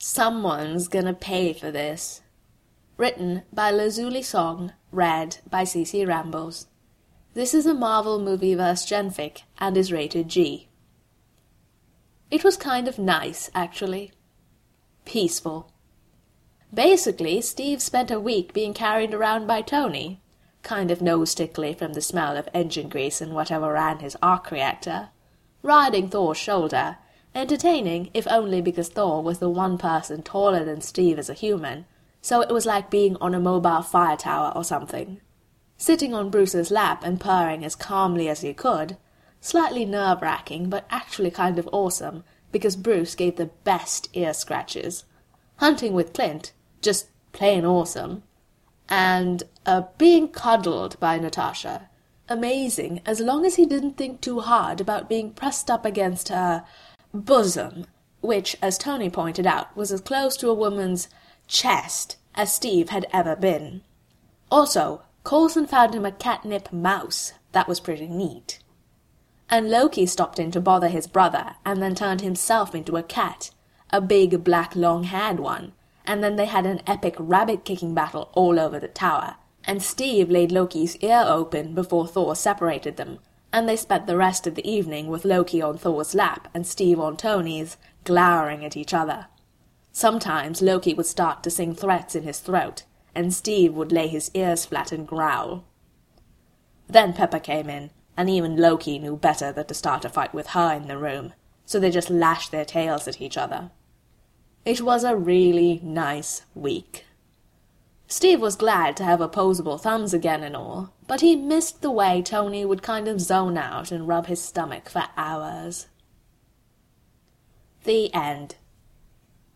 Someone's gonna pay for this. Written by Lazuli Song, read by CC Rambles. This is a Marvel Movieverse genfic and is rated G. It was kind of nice, actually. Peaceful. Basically, Steve spent a week being carried around by Tony, kind of nose-tickly from the smell of engine grease and whatever ran his arc reactor, riding Thor's shoulder, entertaining if only because Thor was the one person taller than Steve as a human, so it was like being on a mobile fire tower or something. Sitting on Bruce's lap and purring as calmly as he could, slightly nerve-wracking but actually kind of awesome because Bruce gave the best ear scratches. Hunting with Clint, just plain awesome. And being cuddled by Natasha. Amazing, as long as he didn't think too hard about being pressed up against her bosom, which, as Tony pointed out, was as close to a woman's chest as Steve had ever been. Also, Coulson found him a catnip mouse. That was pretty neat. And Loki stopped in to bother his brother, and then turned himself into a cat, a big black long-haired one, and then they had an epic rabbit-kicking battle all over the tower, and Steve laid Loki's ear open before Thor separated them, and they spent the rest of the evening with Loki on Thor's lap and Steve on Tony's, glowering at each other. Sometimes Loki would start to sing threats in his throat, and Steve would lay his ears flat and growl. Then Pepper came in, and even Loki knew better than to start a fight with her in the room, so they just lashed their tails at each other. It was a really nice week. Steve was glad to have opposable thumbs again and all, but he missed the way Tony would kind of zone out and rub his stomach for hours. The end.